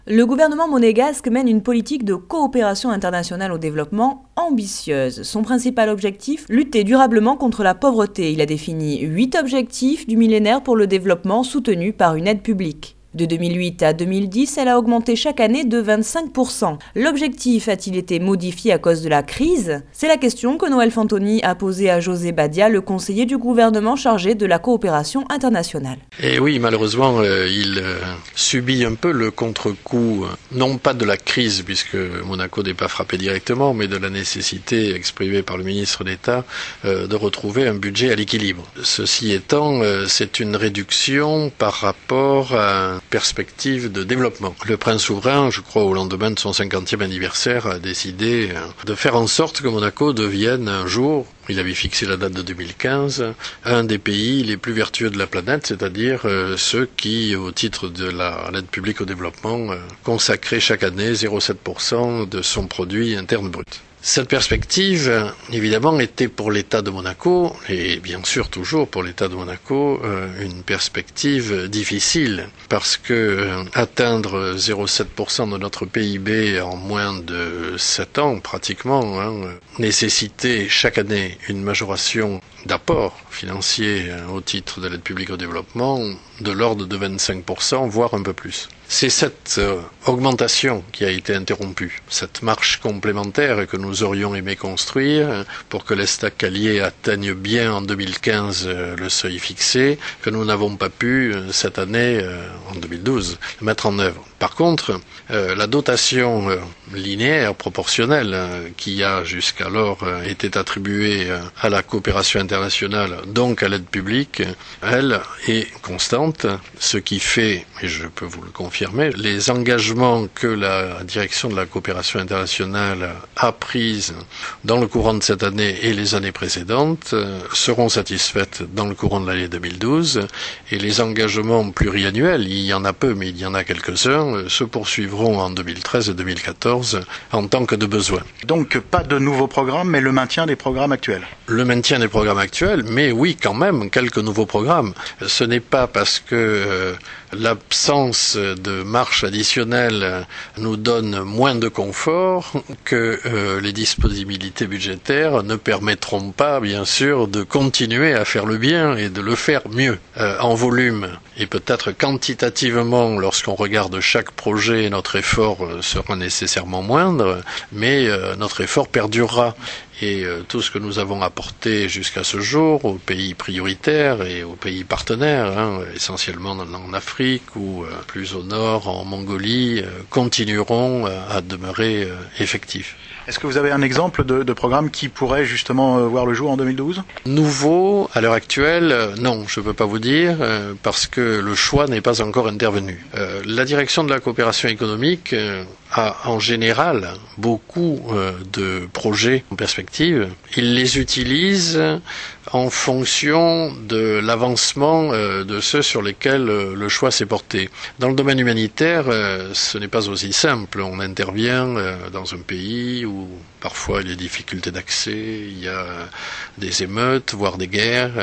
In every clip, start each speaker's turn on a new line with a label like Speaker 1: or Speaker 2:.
Speaker 1: Le gouvernement monégasque mène une politique de coopération internationale au développement ambitieuse. Son principal objectif, lutter durablement contre la pauvreté. Il a défini 8 objectifs du millénaire pour le développement soutenus par une aide publique. De 2008 à 2010, elle a augmenté chaque année de 25%. L'objectif a-t-il été modifié à cause de la crise? C'est la question que Noël Fantoni a posée à José Badia, le conseiller du gouvernement chargé de la coopération internationale.
Speaker 2: Et oui, malheureusement, il subit un peu le contre-coup, non pas de la crise, puisque Monaco n'est pas frappé directement, mais de la nécessité exprimée par le ministre d'État de retrouver un budget à l'équilibre. Ceci étant, c'est une réduction par rapport à perspective de développement. Le prince souverain, je crois au lendemain de son 50e anniversaire, a décidé de faire en sorte que Monaco devienne un jour, il avait fixé la date de 2015, un des pays les plus vertueux de la planète, c'est-à-dire ceux qui, au titre de l'aide publique au développement, consacraient chaque année 0,7% de son produit interne brut. Cette perspective, évidemment, était pour l'État de Monaco, et bien sûr toujours pour l'État de Monaco, une perspective difficile, parce que atteindre 0,7% de notre PIB en moins de 7 ans, pratiquement, nécessitait chaque année une majoration d'apport financier au titre de l'aide publique au développement de l'ordre de 25%, voire un peu plus. C'est cette augmentation qui a été interrompue, cette marche complémentaire que nous aurions aimé construire pour que l'Estacalier atteigne bien en 2015 le seuil fixé, que nous n'avons pas pu cette année, en 2012, mettre en œuvre. Par contre, la dotation linéaire, proportionnelle, qui a jusqu'alors été attribuée à la coopération internationale, donc à l'aide publique, elle est constante, ce qui fait, et je peux vous le confirmer, les engagements que la direction de la coopération internationale a pris dans le courant de cette année et les années précédentes seront satisfaites dans le courant de l'année 2012, et les engagements pluriannuels, il y en a peu mais il y en a quelques-uns, se poursuivront en 2013 et 2014 en tant que de besoin.
Speaker 3: Donc pas de nouveaux programmes, mais le maintien des programmes actuels.
Speaker 2: Le maintien des programmes actuels, mais oui quand même quelques nouveaux programmes. Ce n'est pas parce que l'absence de marche additionnelle nous donne moins de confort que les disponibilités budgétaires ne permettront pas, bien sûr, de continuer à faire le bien et de le faire mieux. En volume et peut-être quantitativement, lorsqu'on regarde chaque projet, notre effort sera nécessairement moindre, mais notre effort perdurera. Et tout ce que nous avons apporté jusqu'à ce jour aux pays prioritaires et aux pays partenaires, essentiellement en Afrique ou plus au nord, en Mongolie, continueront à demeurer effectifs.
Speaker 3: Est-ce que vous avez un exemple de programme qui pourrait justement voir le jour en 2012 ?
Speaker 2: Nouveau, à l'heure actuelle, non, je ne peux pas vous dire, parce que le choix n'est pas encore intervenu. La direction de la coopération économique a en général beaucoup de projets en perspective. Il les utilise en fonction de l'avancement de ceux sur lesquels le choix s'est porté. Dans le domaine humanitaire, ce n'est pas aussi simple. On intervient dans un pays où parfois il y a des difficultés d'accès, il y a des émeutes, voire des guerres,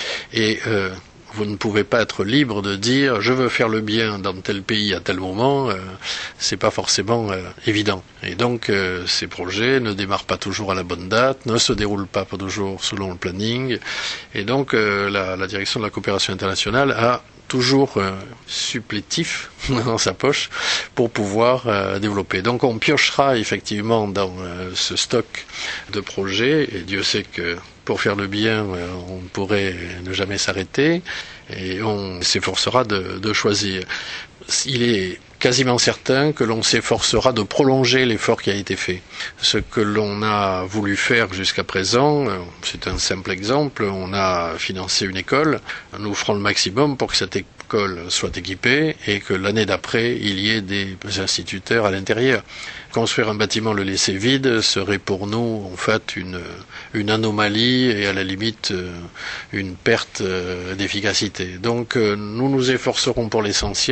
Speaker 2: et vous ne pouvez pas être libre de dire je veux faire le bien dans tel pays à tel moment, c'est pas forcément évident. Et donc ces projets ne démarrent pas toujours à la bonne date, ne se déroulent pas toujours selon le planning, et donc la direction de la coopération internationale a toujours supplétif dans sa poche pour pouvoir développer. Donc on piochera effectivement dans ce stock de projets, et Dieu sait que pour faire le bien, on pourrait ne jamais s'arrêter, et on s'efforcera de choisir. Il est quasiment certain que l'on s'efforcera de prolonger l'effort qui a été fait. Ce que l'on a voulu faire jusqu'à présent, c'est un simple exemple, on a financé une école, nous ferons le maximum pour que cette école soit équipée et que l'année d'après, il y ait des instituteurs à l'intérieur. Construire un bâtiment, le laisser vide, serait pour nous en fait une anomalie et à la limite une perte d'efficacité. Donc nous nous efforcerons pour l'essentiel de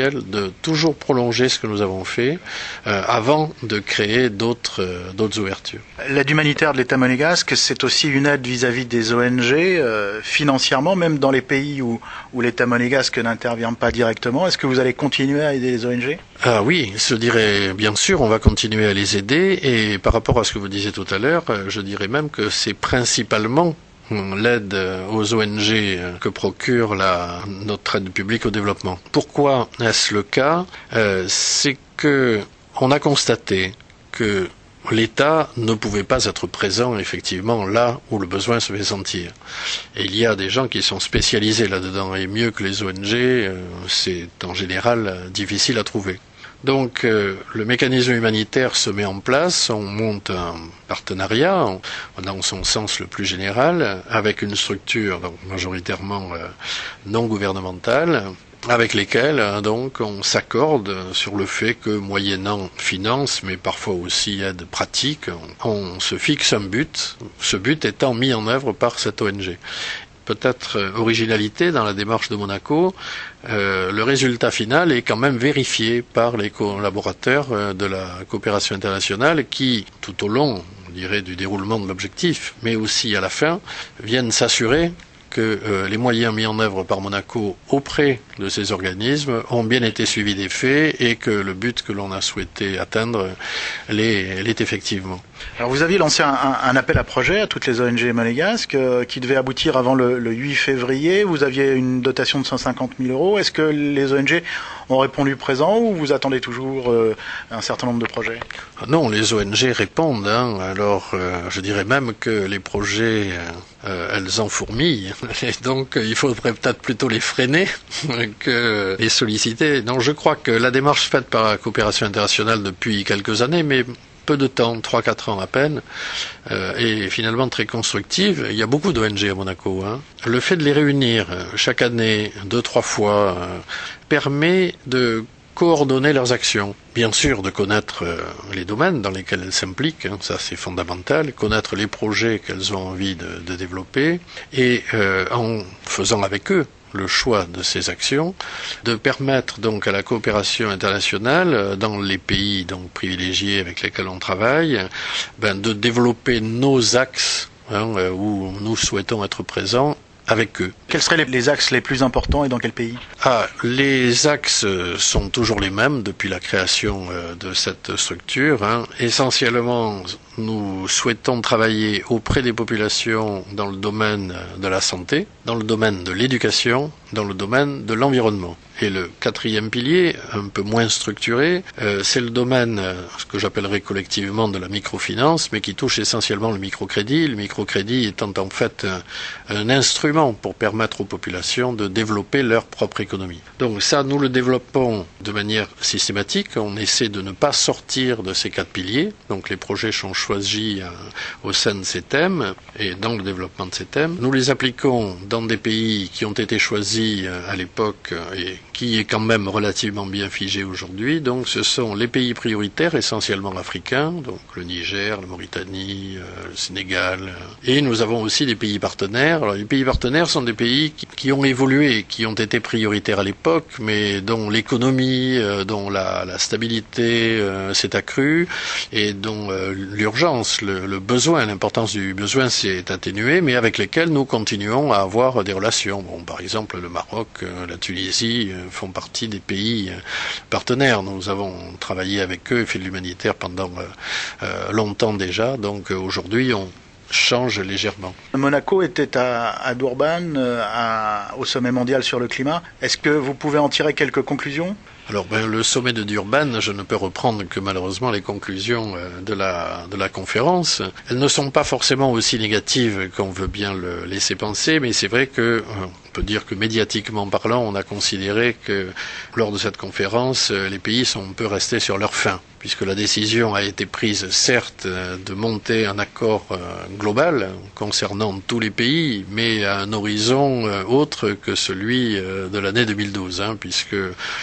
Speaker 2: toujours prolonger ce que nous avons fait avant de créer d'autres ouvertures.
Speaker 3: L'aide humanitaire de l'État monégasque, c'est aussi une aide vis-à-vis des ONG, financièrement, même dans les pays où l'État monégasque n'intervient pas directement. Est-ce que vous allez continuer à aider les ONG ?
Speaker 2: Ah oui, je dirais bien sûr, on va continuer à les aider, et par rapport à ce que vous disiez tout à l'heure, je dirais même que c'est principalement l'aide aux ONG que procure notre aide publique au développement. Pourquoi est-ce le cas ? C'est que on a constaté que l'État ne pouvait pas être présent effectivement là où le besoin se fait sentir. Et il y a des gens qui sont spécialisés là-dedans, et mieux que les ONG, c'est en général difficile à trouver. Donc le mécanisme humanitaire se met en place, on monte un partenariat, dans son sens le plus général, avec une structure donc majoritairement non gouvernementale, avec lesquelles donc on s'accorde sur le fait que moyennant finances, mais parfois aussi aide pratique, on se fixe un but, ce but étant mis en œuvre par cette ONG. Peut-être originalité dans la démarche de Monaco, le résultat final est quand même vérifié par les collaborateurs de la coopération internationale qui, tout au long, on dirait, du déroulement de l'objectif, mais aussi à la fin, viennent s'assurer que les moyens mis en œuvre par Monaco auprès de ces organismes ont bien été suivis des faits et que le but que l'on a souhaité atteindre l'est effectivement.
Speaker 3: Alors vous aviez lancé un appel à projet à toutes les ONG monégasques qui devait aboutir avant le 8 février. Vous aviez une dotation de 150 000 euros. Est-ce que les ONG ont répondu présent ou vous attendez toujours un certain nombre de projets ?
Speaker 2: Non, les ONG répondent. Alors je dirais même que les projets, elles en fourmillent. Et donc il faudrait peut-être plutôt les freiner que les solliciter. Non, je crois que la démarche faite par la coopération internationale depuis quelques années, mais peu de temps, 3-4 ans à peine, et finalement très constructive. Il y a beaucoup d'ONG à Monaco. Le fait de les réunir chaque année, 2-3 fois, permet de coordonner leurs actions. Bien sûr, de connaître les domaines dans lesquels elles s'impliquent, ça c'est fondamental, connaître les projets qu'elles ont envie de développer, et en faisant avec eux le choix de ces actions, de permettre donc à la coopération internationale dans les pays donc privilégiés avec lesquels on travaille, de développer nos axes où nous souhaitons être présents avec eux.
Speaker 3: Quels seraient les axes les plus importants et dans quel pays ?
Speaker 2: Les axes sont toujours les mêmes depuis la création de cette structure. Essentiellement, nous souhaitons travailler auprès des populations dans le domaine de la santé, dans le domaine de l'éducation, dans le domaine de l'environnement. Et le quatrième pilier, un peu moins structuré, c'est le domaine, ce que j'appellerais collectivement de la microfinance, mais qui touche essentiellement le microcrédit. Le microcrédit étant en fait un instrument pour permettre aux populations de développer leur propre économie. Donc ça, nous le développons de manière systématique. On essaie de ne pas sortir de ces 4 piliers. Donc les projets sont choisis au sein de ces thèmes et dans le développement de ces thèmes. Nous les appliquons dans des pays qui ont été choisis à l'époque et qui est quand même relativement bien figé aujourd'hui. Donc ce sont les pays prioritaires, essentiellement africains, donc le Niger, la Mauritanie, le Sénégal. Et nous avons aussi des pays partenaires. Alors les pays partenaires sont des pays qui ont évolué, qui ont été prioritaires à l'époque, mais dont l'économie, dont la stabilité s'est accrue et dont l'urgence, le besoin, l'importance du besoin s'est atténuée, mais avec lesquels nous continuons à avoir des relations. Bon, par exemple, le Maroc, la Tunisie font partie des pays partenaires. Nous avons travaillé avec eux et fait de l'humanitaire pendant longtemps déjà. Donc aujourd'hui, on change légèrement.
Speaker 3: Monaco était à Durban, au sommet mondial sur le climat. Est-ce que vous pouvez en tirer quelques conclusions ?
Speaker 2: Alors, le sommet de Durban, je ne peux reprendre que malheureusement les conclusions de la conférence. Elles ne sont pas forcément aussi négatives qu'on veut bien le laisser penser, mais c'est vrai que on peut dire que médiatiquement parlant, on a considéré que lors de cette conférence, les pays sont un peu restés sur leur faim, puisque la décision a été prise, certes, de monter un accord global concernant tous les pays, mais à un horizon autre que celui de l'année 2012, puisque ce n'est qu'à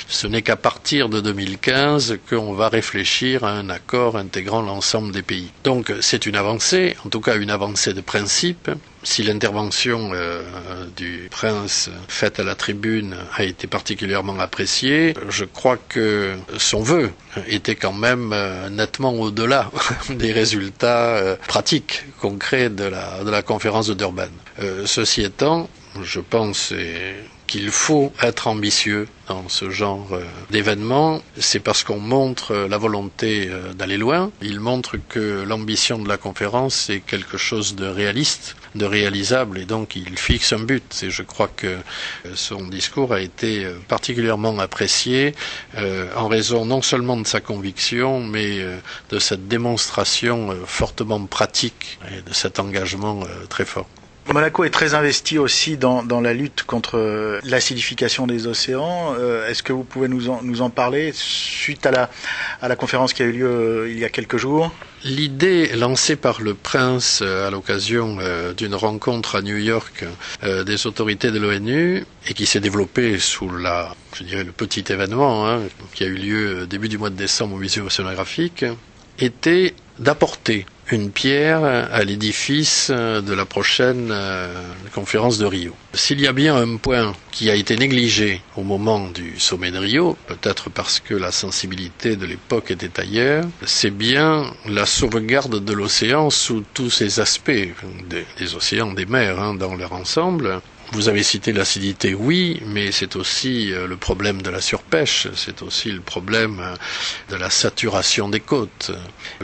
Speaker 2: qu'à partir de 2015 qu'on va réfléchir à un accord intégrant l'ensemble des pays. Donc c'est une avancée, en tout cas une avancée de principe. Si l'intervention du prince faite à la tribune a été particulièrement appréciée, je crois que son vœu était quand même nettement au-delà des résultats pratiques, concrets de la conférence de Durban. Ceci étant, je pense qu'il faut être ambitieux dans ce genre d'événement. C'est parce qu'on montre la volonté d'aller loin. Il montre que l'ambition de la conférence est quelque chose de réaliste, de réalisable, et donc il fixe un but. Et je crois que son discours a été particulièrement apprécié en raison non seulement de sa conviction, mais de cette démonstration fortement pratique et de cet engagement très fort.
Speaker 3: Monaco est très investi aussi dans la lutte contre l'acidification des océans. Est-ce que vous pouvez nous en parler suite à la conférence qui a eu lieu il y a quelques jours?
Speaker 2: L'idée lancée par le prince à l'occasion d'une rencontre à New York des autorités de l'ONU et qui s'est développée sous le petit événement qui a eu lieu début du mois de décembre au musée océanographique, était d'apporter une pierre à l'édifice de la prochaine conférence de Rio. S'il y a bien un point qui a été négligé au moment du sommet de Rio, peut-être parce que la sensibilité de l'époque était ailleurs, c'est bien la sauvegarde de l'océan sous tous ses aspects, des océans, des mers dans leur ensemble. Vous avez cité l'acidité, oui, mais c'est aussi le problème de la surpêche, c'est aussi le problème de la saturation des côtes.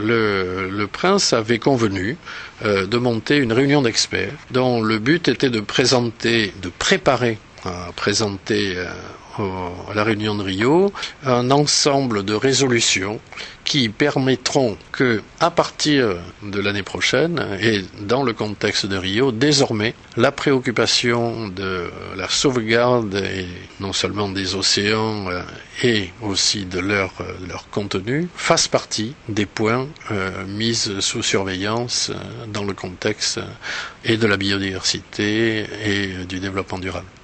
Speaker 2: Le prince avait convenu de monter une réunion d'experts dont le but était de préparer à présenter à la réunion de Rio un ensemble de résolutions qui permettront que, à partir de l'année prochaine et dans le contexte de Rio, désormais, la préoccupation de la sauvegarde et non seulement des océans et aussi de leur contenu fasse partie des points mis sous surveillance dans le contexte et de la biodiversité et du développement durable.